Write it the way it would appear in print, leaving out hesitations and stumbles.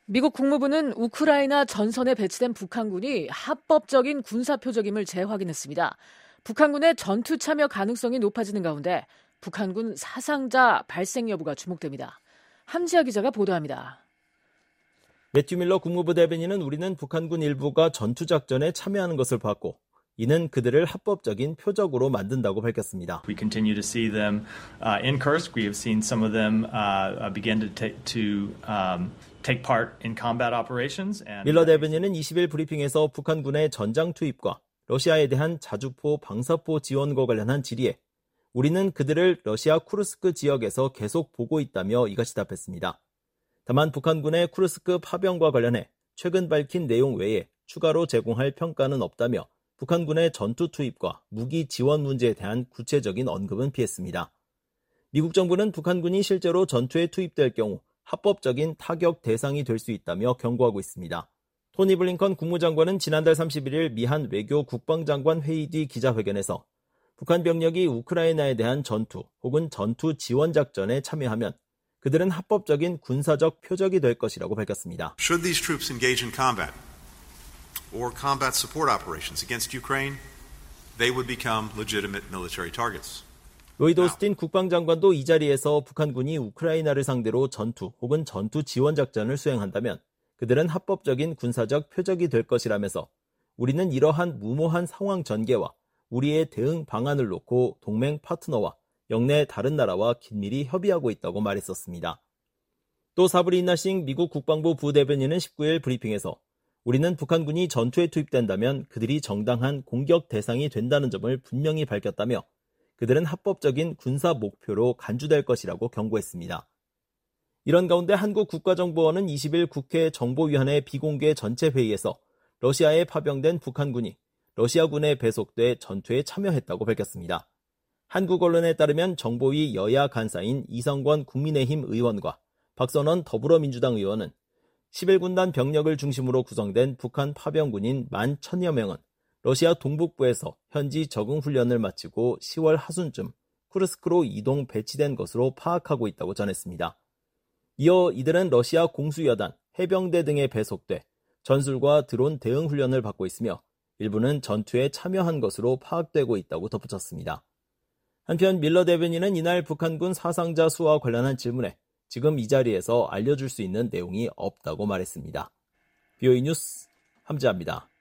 미국 국무부는 우크라이나 전선에 배치된 북한군이 합법적인 군사표적임을 재확인했습니다. 북한군의 전투 참여 가능성이 높아지는 가운데 북한군 사상자 발생 여부가 주목됩니다. 함지아 기자가 보도합니다. 매튜 밀러 국무부 대변인은 우리는 북한군 일부가 전투작전에 참여하는 것을 봤고 이는 그들을 합법적인 표적으로 만든다고 밝혔습니다. We continue to see them in Kursk. We have seen some of them begin to take part in combat operations. 밀러 대변인은 20일 브리핑에서 북한군의 전장 투입과 러시아에 대한 자주포 방사포 지원과 관련한 질의에 우리는 그들을 러시아 쿠르스크 지역에서 계속 보고 있다며 이같이 답했습니다. 다만 북한군의 쿠르스크 파병과 관련해 최근 밝힌 내용 외에 추가로 제공할 평가는 없다며 북한군의 전투 투입과 무기 지원 문제에 대한 구체적인 언급은 피했습니다. 미국 정부는 북한군이 실제로 전투에 투입될 경우 합법적인 타격 대상이 될 수 있다며 경고하고 있습니다. 토니 블링컨 국무장관은 지난달 31일 미한 외교 국방장관 회의 뒤 기자회견에서 북한 병력이 우크라이나에 대한 전투 혹은 전투 지원 작전에 참여하면 그들은 합법적인 군사적 표적이 될 것이라고 밝혔습니다. Should these troops engage in combat or combat support operations against Ukraine, they would become legitimate military targets. 로이드 오스틴 국방장관도 이 자리에서 북한군이 우크라이나를 상대로 전투 혹은 전투 지원 작전을 수행한다면 그들은 합법적인 군사적 표적이 될 것이라면서 우리는 이러한 무모한 상황 전개와 우리의 대응 방안을 놓고 동맹 파트너와 영내 다른 나라와 긴밀히 협의하고 있다고 말했었습니다. 또 사브리나 싱 미국 국방부 부대변인은 19일 브리핑에서 우리는 북한군이 전투에 투입된다면 그들이 정당한 공격 대상이 된다는 점을 분명히 밝혔다며 그들은 합법적인 군사 목표로 간주될 것이라고 경고했습니다. 이런 가운데 한국 국가정보원은 20일 국회 정보위원회 비공개 전체 회의에서 러시아에 파병된 북한군이 러시아군에 배속돼 전투에 참여했다고 밝혔습니다. 한국 언론에 따르면 정보위 여야 간사인 이성권 국민의힘 의원과 박선원 더불어민주당 의원은 11군단 병력을 중심으로 구성된 북한 파병군인 11,000여 명은 러시아 동북부에서 현지 적응 훈련을 마치고 10월 하순쯤 쿠르스크로 이동 배치된 것으로 파악하고 있다고 전했습니다. 이어 이들은 러시아 공수여단, 해병대 등에 배속돼 전술과 드론 대응 훈련을 받고 있으며 일부는 전투에 참여한 것으로 파악되고 있다고 덧붙였습니다. 한편 밀러 대변인은 이날 북한군 사상자 수와 관련한 질문에 지금 이 자리에서 알려줄 수 있는 내용이 없다고 말했습니다. BOE 뉴스 함지아입니다.